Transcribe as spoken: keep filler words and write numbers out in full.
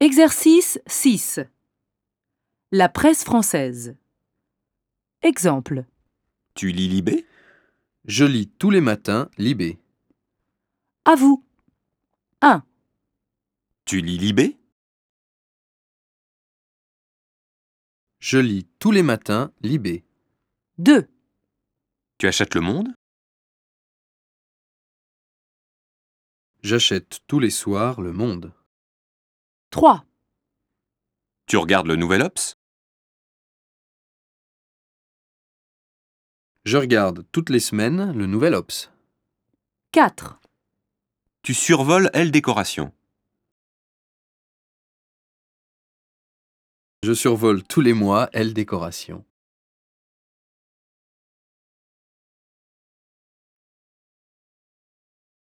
Exercice six. La presse française. Exemple. Tu lis Libé? Je lis tous les matins Libé. À vous. un. Tu lis Libé? Je lis tous les matins Libé. deux. Tu achètes Le Monde? J'achète tous les soirs Le Monde. trois. Tu regardes le Nouvel Obs? Je regarde toutes les semaines le Nouvel Obs. quatre. Tu survoles Elle Décoration? Je survole tous les mois Elle Décoration.